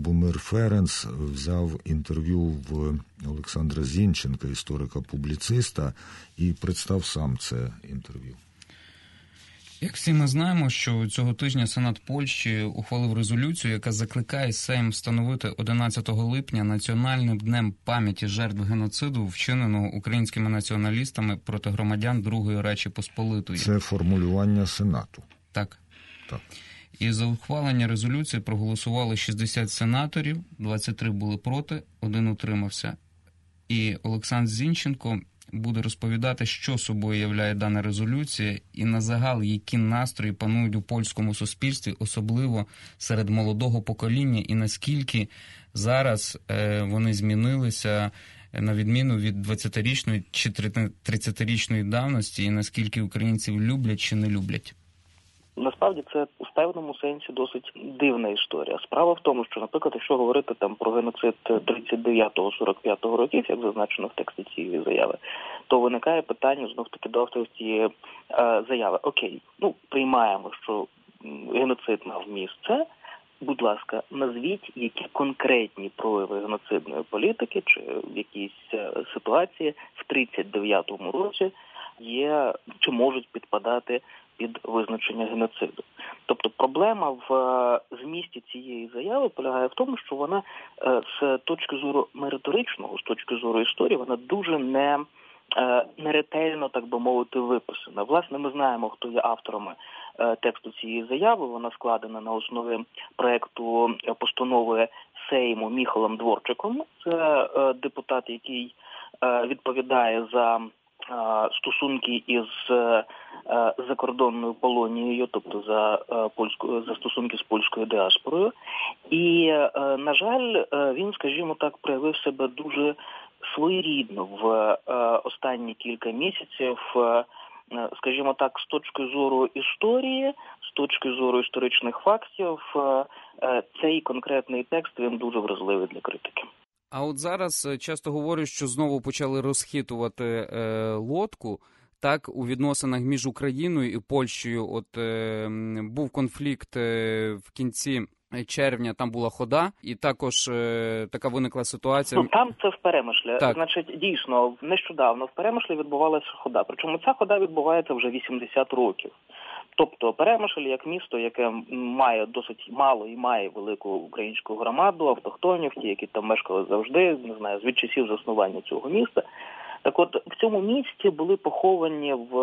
Любомир Ференц взяв інтерв'ю в Олександра Зінченка, історика-публіциста, і представ сам це інтерв'ю. Як всі ми знаємо, що цього тижня Сенат Польщі ухвалив резолюцію, яка закликає Сейм встановити 11 липня Національним днем пам'яті жертв геноциду, вчиненого українськими націоналістами проти громадян Другої Речі Посполитої. Це формулювання Сенату. Так. І за ухвалення резолюції проголосували 60 сенаторів, 23 були проти, 1 утримався. І Олександр Зінченко буде розповідати, що собою являє дана резолюція і на загал, які настрої панують у польському суспільстві, особливо серед молодого покоління, і наскільки зараз вони змінилися на відміну від 20-річної чи 30-річної давності, і наскільки українців люблять чи не люблять. Насправді це у певному сенсі досить дивна історія. Справа в тому, що, наприклад, якщо говорити там про геноцид 39-45 років, як зазначено в тексті цієї заяви, то виникає питання знов-таки до авторів цієї заяви. Окей, приймаємо, що геноцид мав місце. Будь ласка, назвіть, які конкретні прояви геноцидної політики чи в якійсь ситуації в 39-му році є чи можуть підпадати під визначення геноциду. Тобто проблема в змісті цієї заяви полягає в тому, що вона з точки зору риторичного, з точки зору історії, вона дуже неретельно, так би мовити, виписана. Власне, ми знаємо, хто є авторами тексту цієї заяви. Вона складена на основі проекту постанови Сейму Міхалом Дворчиком. Це депутат, який відповідає за стосунки із закордонною Полонією, тобто за стосунки з польською діаспорою. І, на жаль, він, скажімо так, проявив себе дуже своєрідно в останні кілька місяців, скажімо так, з точки зору історії, з точки зору історичних фактів, цей конкретний текст, він дуже вразливий для критики. А от зараз часто говорять, що знову почали розхитувати лодку, так, у відносинах між Україною і Польщею. От був конфлікт в кінці червня, там була хода, і також така виникла ситуація. Там це в Перемишлі. Так. Значить, дійсно, нещодавно в Перемишлі відбувалася хода. Причому ця хода відбувається вже 80 років. Тобто Перемишль як місто, яке має досить мало і має велику українську громаду, автохтонів, ті, які там мешкали завжди, не знаю, від часів заснування цього міста. Так от, в цьому місті були поховані в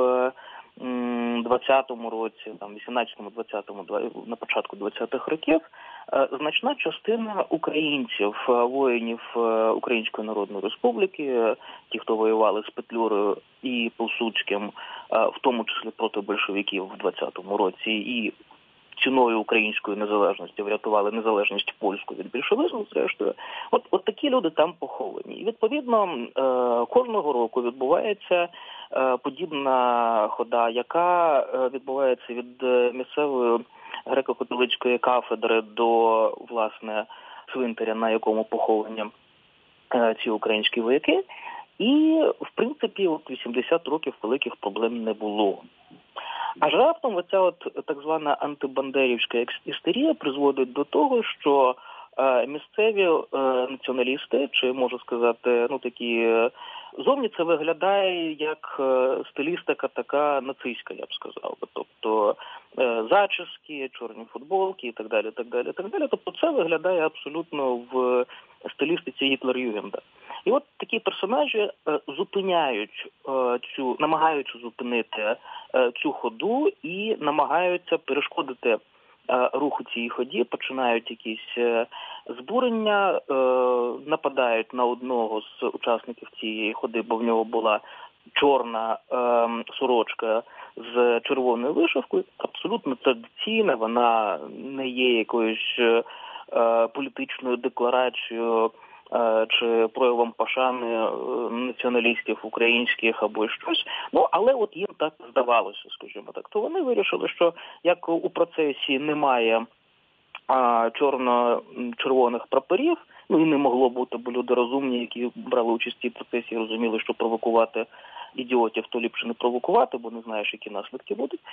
20-му році, там 18-му, 20-му, на початку 20-х років, значна частина українців, воїнів Української Народної Республіки, ті, хто воювали з Петлюрою і Пилсудським, в тому числі проти большевиків в 20-му році, і ціною української незалежності врятували незалежність польську від більшовизму, зрештою. От такі люди там поховані. І, відповідно, кожного року відбувається подібна хода, яка відбувається від місцевої греко-католицької кафедри до, власне, цвинтаря, на якому поховані ці українські вояки. І, в принципі, 80 років великих проблем не було. Аж раптом оця так звана антибандерівська істерія призводить до того, що місцеві націоналісти, чи можу сказати, такі, зовні це виглядає як стилістика така нацистська, я б сказав. Тобто зачіски, чорні футболки і так далі, так далі, так далі. Тобто це виглядає абсолютно в стилістиці Гітлер-Югенда. І от такі персонажі намагаються зупинити цю ходу і намагаються перешкодити руху цій ході, починають якісь збурення, нападають на одного з учасників цієї ходи, бо в нього була чорна сорочка з червоною вишивкою, абсолютно традиційна, вона не є якоюсь політичною декларацією чи проявом пошани націоналістів українських або щось. Але от їм так здавалося, скажімо так. То вони вирішили, що як у процесі немає чорно-червоних прапорів, і не могло бути, бо люди розумні, які брали участь в цій процесі, розуміли, що провокувати ідіотів, то ліпше не провокувати, бо не знаєш, які наслідки будуть.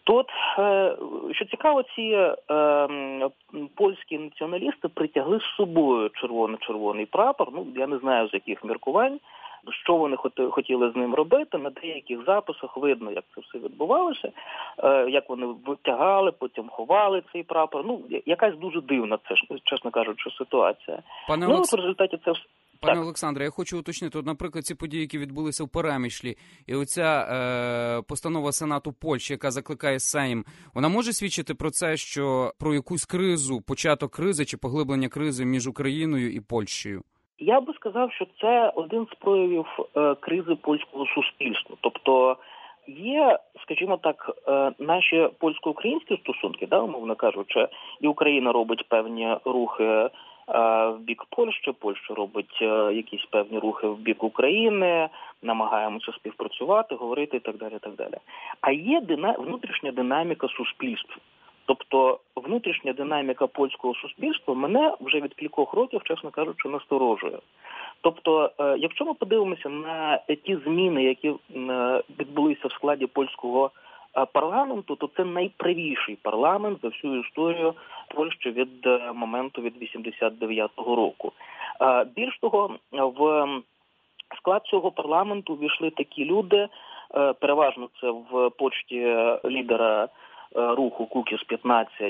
То що цікаво, ці польські націоналісти притягли з собою червоний прапор, я не знаю з яких міркувань, що вони хотіли з ним робити. На деяких записах видно, як це все відбувалося, як вони витягали, потім ховали цей прапор. Якась дуже дивна, це, чесно кажучи, ситуація. В результаті це все... Пане Олександре, я хочу уточнити, наприклад, ці події, які відбулися в Перемишлі, і оця постанова Сенату Польщі, яка закликає Сейм, вона може свідчити про це, що про якусь кризу, початок кризи чи поглиблення кризи між Україною і Польщею? Я би сказав, що це один з проявів кризи польського суспільства. Тобто є, скажімо так, наші польсько-українські стосунки, умовно кажучи, і Україна робить певні рухи в бік Польщі, Польща робить якісь певні рухи в бік України, намагаємося співпрацювати, говорити і так далі, так далі. А є внутрішня динаміка суспільства. Тобто внутрішня динаміка польського суспільства мене вже від кількох років, чесно кажучи, насторожує. Тобто, якщо ми подивимося на ті зміни, які відбулися в складі польського парламенту, то це найправіший парламент за всю історію Польщі від моменту від 89-го року. Більш того, в склад цього парламенту увійшли такі люди, переважно це в почті лідера руху Кукіс-15,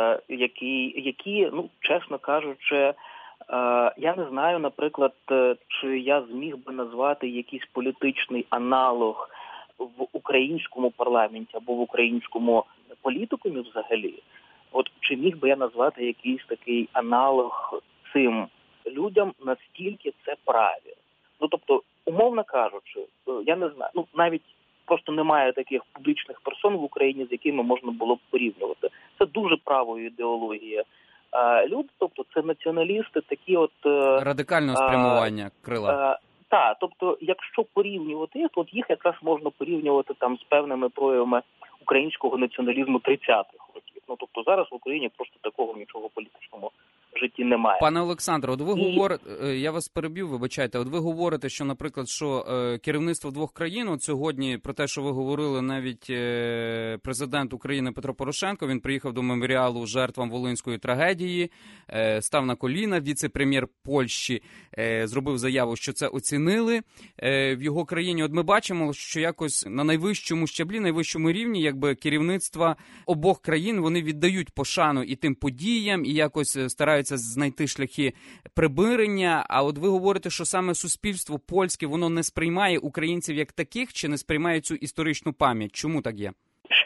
які, чесно кажучи, я не знаю, наприклад, чи я зміг би назвати якийсь політичний аналог в українському парламенті або в українському політикумі взагалі. От чи міг би я назвати якийсь такий аналог цим людям, настільки це праві? Тобто, умовно кажучи, я не знаю, навіть просто немає таких публічних персон в Україні, з якими можна було б порівнювати. Це дуже правої ідеології люди, тобто це націоналісти, такі от... Радикального спрямування крила. Так, тобто, якщо порівнювати їх, то їх якраз можна порівнювати там з певними проявами українського націоналізму 30-х років. Тобто зараз в Україні просто такого нічого в політичному житті немає. Пане Олександре, от ви говорите, я вас переб'ю, вибачайте, от ви говорите, що, наприклад, що керівництво двох країн, от сьогодні про те, що ви говорили, навіть президент України Петро Порошенко, він приїхав до меморіалу жертвам Волинської трагедії, став на коліна, віце-прем'єр Польщі зробив заяву, що це оцінили в його країні. От ми бачимо, що якось на найвищому щаблі, найвищому рівні, якби керівництва обох країн, вони віддають пошану і тим подіям, і якось стараються знайти шляхи примирення. А от ви говорите, що саме суспільство польське, воно не сприймає українців як таких, чи не сприймає цю історичну пам'ять? Чому так є?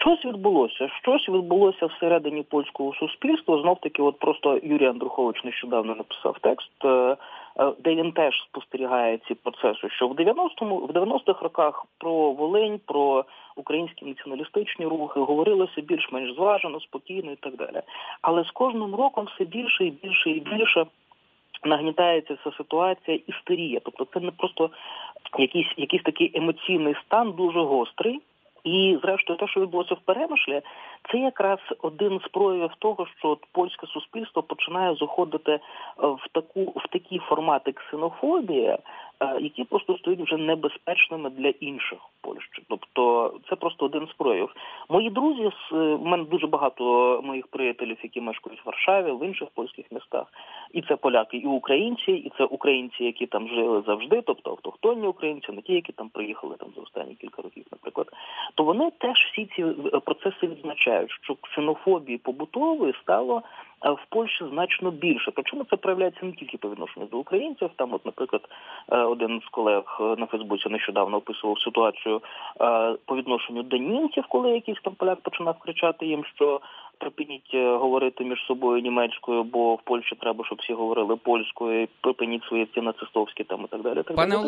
Щось відбулося всередині польського суспільства. Знов-таки, от просто Юрій Андрухович нещодавно написав текст, де він теж спостерігає ці процеси, що в 90-х роках про Волинь, про українські націоналістичні рухи говорилося більш-менш зважено, спокійно і так далі. Але з кожним роком все більше і більше і більше нагнітається ця ситуація істерія. Тобто це не просто якийсь такий емоційний стан, дуже гострий. І, зрештою, те, що відбулося в Перемишлі, це якраз один з проявів того, що польське суспільство починає заходити в такі формати ксенофобії, які просто стають вже небезпечними для інших в Польщі. Тобто це просто один з проявів. Мої друзі, у мене дуже багато моїх приятелів, які мешкають в Варшаві, в інших польських містах. І це поляки, і це українці, які там жили завжди, тобто автохтонні українці, не ті, які там приїхали там за останні кілька років, наприклад. То вони теж всі ці процеси відзначають, що ксенофобії побутової стало в Польщі значно більше. Причому це проявляється не тільки по відношенню до українців. Там, от, наприклад, один з колег на Фейсбуці нещодавно описував ситуацію по відношенню до німців, коли якийсь там поляк починав кричати їм, що припиніть говорити між собою німецькою, бо в Польщі треба, щоб всі говорили польською, припиніть свої ці нацистовські там і так далі.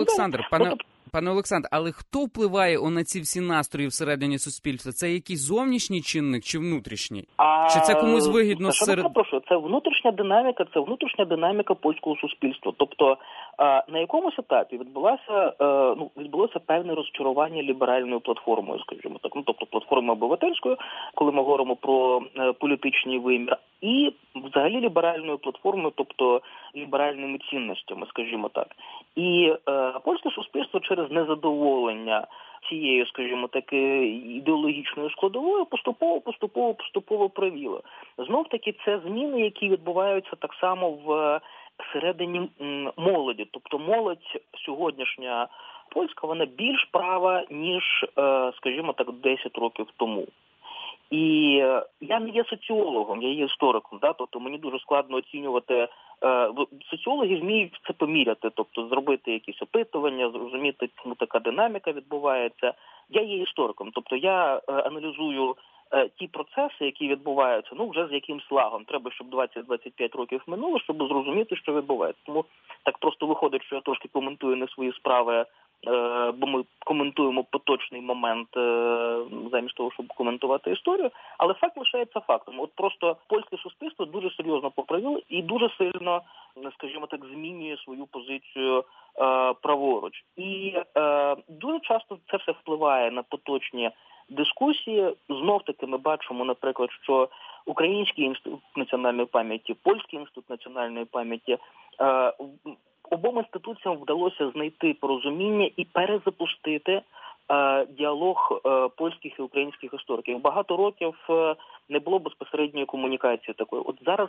Пане Олександр, але хто впливає на ці всі настрої всередині суспільства? Це якийсь зовнішній чинник чи внутрішній? Чи це комусь вигідно серед... Це внутрішня динаміка польського суспільства. Тобто на якомусь етапі відбулося певне розчарування ліберальною платформою, скажімо так, тобто платформою обивательською, коли ми говоримо про політичний вимір, і взагалі ліберальною платформою, тобто ліберальними цінностями, скажімо так. І польське суспільство через через незадоволення цією, скажімо таки, ідеологічною складовою поступово провіло. Знов-таки це зміни, які відбуваються так само всередині молоді. Тобто молодь сьогоднішня польська, вона більш права, ніж, скажімо так, 10 років тому. І я не є соціологом, я є істориком, тобто мені дуже складно оцінювати. Соціологи вміють це поміряти, тобто зробити якісь опитування, зрозуміти, чому така динаміка відбувається. Я є істориком, тобто я аналізую ті процеси, які відбуваються, вже з якимсь лагом. Треба, щоб 20-25 років минуло, щоб зрозуміти, що відбувається. Тому так просто виходить, що я трошки коментую не свої справи, бо ми коментуємо поточний момент замість того, щоб коментувати історію, але факт лишається фактом. От просто польське суспільство дуже серйозно поправило і дуже сильно, скажімо так, змінює свою позицію праворуч. І дуже часто це все впливає на поточні дискусії. Знов-таки ми бачимо, наприклад, що Український інститут національної пам'яті, Польський інститут національної пам'яті, обом інституціям вдалося знайти порозуміння і перезапустити діалог польських і українських істориків. Багато років не було безпосередньої комунікації такої. От зараз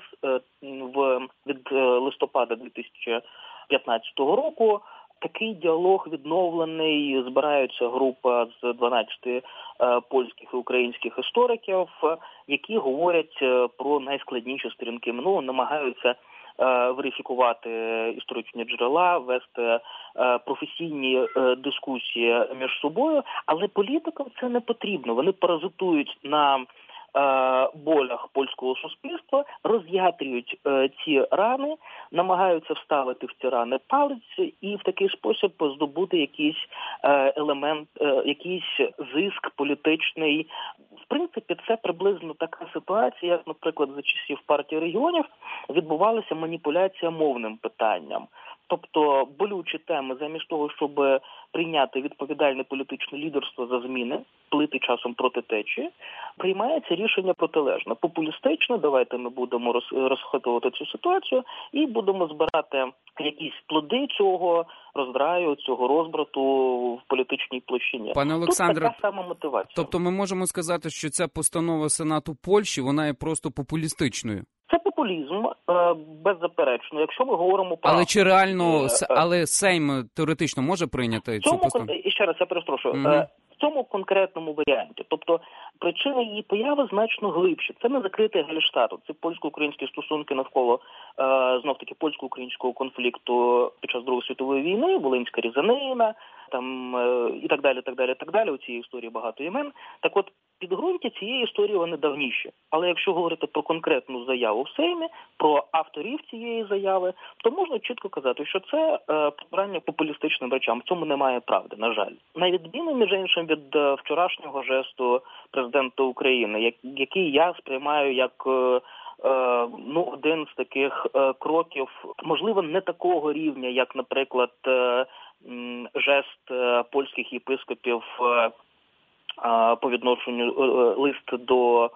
від листопада 2015 року такий діалог відновлений, збираються група з 12 польських і українських істориків, які говорять про найскладніші сторінки минулого, намагаються верифікувати історичні джерела, вести професійні дискусії між собою, але політикам це не потрібно. Вони паразитують на болях польського суспільства, роз'ятрюють ці рани, намагаються вставити в ці рани палець і в такий спосіб здобути якийсь елемент, якийсь зиск політичний. В принципі, це приблизно така ситуація, як, наприклад, за часів партії регіонів відбувалася маніпуляція мовним питанням. Тобто болючі теми, замість того, щоб прийняти відповідальне політичне лідерство за зміни, плити часом проти течії, приймається рішення протилежне. Популістичне, давайте ми будемо розхитувати цю ситуацію і будемо збирати якісь плоди цього роздраю, цього розбрату в політичній площині. Пане Олександре, тут така сама мотивація. Тобто ми можемо сказати, що ця постанова Сенату Польщі, вона є просто популістичною? Це популізм, беззаперечно. Якщо ми говоримо про... Але чи реально, але Сейм теоретично може прийняти цю постанову? І ще раз, я перепрошую. В цьому конкретному варіанті. Тобто причина її появи значно глибше. Це не закритий гельштат. Це польсько-українські стосунки навколо, знов-таки, польсько-українського конфлікту під час Другої світової війни, Волинська різанина, там, і так далі. У цій історії багато імен. Так от, підґрунтя цієї історії вони давніші. Але якщо говорити про конкретну заяву в Сеймі, про авторів цієї заяви, то можна чітко казати, що це побрання популістичним речам. В цьому немає правди, на жаль. На відміну, між іншим, від вчорашнього жесту президента України, який я сприймаю як один з таких кроків, можливо, не такого рівня, як, наприклад, жест польських єпископів по відношенню лист до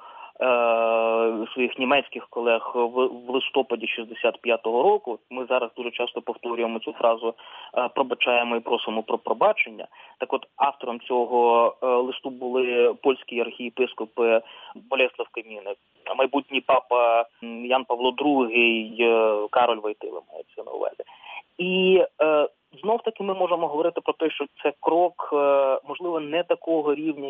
своїх німецьких колег в листопаді 65-го року. Ми зараз дуже часто повторюємо цю фразу «пробачаємо і просимо про пробачення». Так от, автором цього листу були польські архієпископи Болеслав Каміник, майбутній папа Ян Павло II, Кароль Войтила мається на увазі. І знов-таки ми можемо говорити про те, що це крок, можливо, не такого рівня,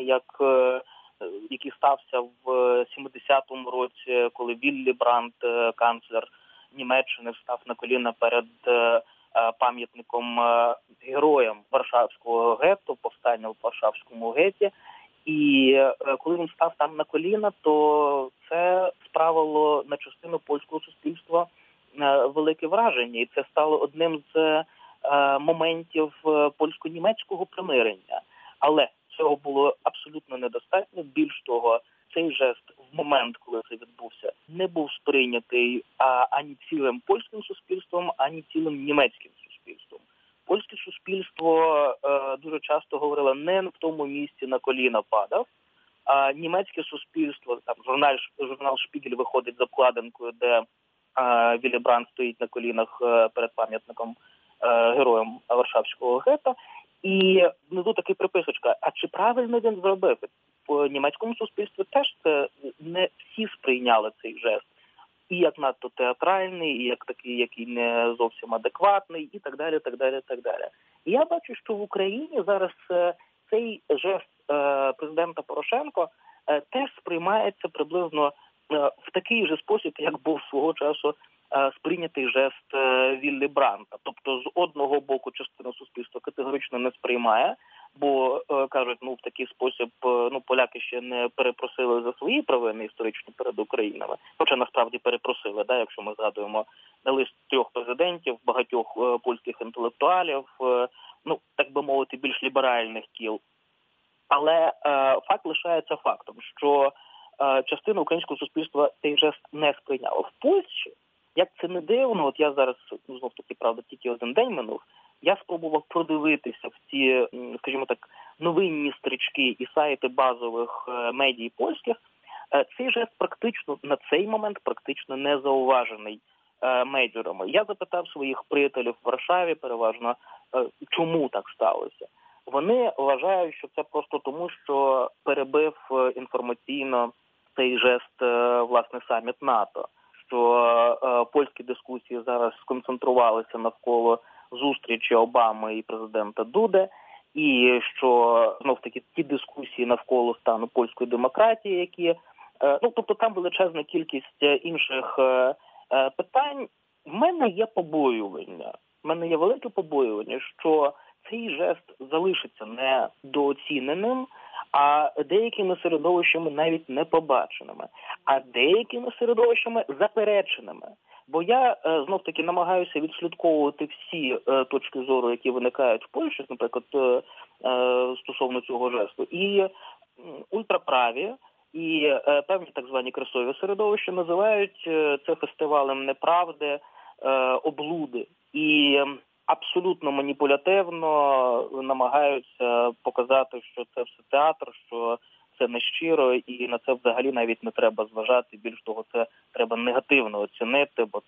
який стався в 70-му році, коли Віллі Брандт, канцлер Німеччини, встав на коліна перед пам'ятником героям Варшавського гетто, повстання в Варшавському гетті. І коли він став там на коліна, то це справило на частину польського суспільства велике враження. І це стало одним з моментів польсько-німецького примирення. Але цього було абсолютно недостатньо. Більш того, цей жест в момент, коли це відбувся, не був сприйнятий ані цілим польським суспільством, ані цілим німецьким суспільством. Польське суспільство дуже часто говорило, не в тому місці на коліна падав, а німецьке суспільство, там журнал «Шпігель» виходить з обкладинкою, де Віллі Брандт стоїть на колінах перед пам'ятником героям Варшавського гетто. І внизу така приписочка, а чи правильно він зробив? В німецькому суспільстві теж це не всі сприйняли цей жест. І як надто театральний, і як такий, який не зовсім адекватний, і так далі, так далі, так далі. І я бачу, що в Україні зараз цей жест президента Порошенко теж сприймається приблизно в такий же спосіб, як був свого часу сприйнятий жест Віллі Брандта. Тобто, з одного боку, частина суспільства категорично не сприймає, бо кажуть, в такий спосіб, поляки ще не перепросили за свої провини історичні перед Українами. Хоча насправді перепросили, якщо ми згадуємо лист 3 президентів, багатьох польських інтелектуалів, так би мовити, більш ліберальних кіл. Але факт лишається фактом, що частина українського суспільства цей жест не сприйняла. В Польщі, як це не дивно, я зараз, знов-таки, правда, тільки один день минув, я спробував продивитися в ці, скажімо так, новинні стрічки і сайти базових медій польських. Цей жест на цей момент практично не зауважений медіумами. Я запитав своїх приятелів в Варшаві переважно, чому так сталося. Вони вважають, що це просто тому, що перебив інформаційно цей жест, власне, саміт НАТО, що польські дискусії зараз сконцентрувалися навколо зустрічі Обами і президента Дуди, і що, знов-таки, ті дискусії навколо стану польської демократії, які, тобто там величезна кількість інших питань. В мене є побоювання, велике побоювання, що цей жест залишиться недооціненим, а деякими середовищами навіть не побаченими, а деякими середовищами запереченими. Бо я, знов-таки, намагаюся відслідковувати всі точки зору, які виникають в Польщі, наприклад, стосовно цього жесту. І ультраправі, і певні так звані красові середовища називають це фестивалем неправди, облуди. І абсолютно маніпулятивно намагаються показати, що це все театр, що це нещиро, і на це взагалі навіть не треба зважати. Більш того, це треба негативно оцінити, бо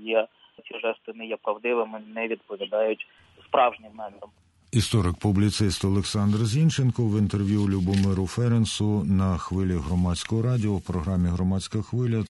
ці жести не є правдивими, не відповідають справжнім намірам. Історик-публіцист Олександр Зінченко в інтерв'ю Любомиру Ференсу на хвилі Громадського радіо в програмі «Громадська хвиля».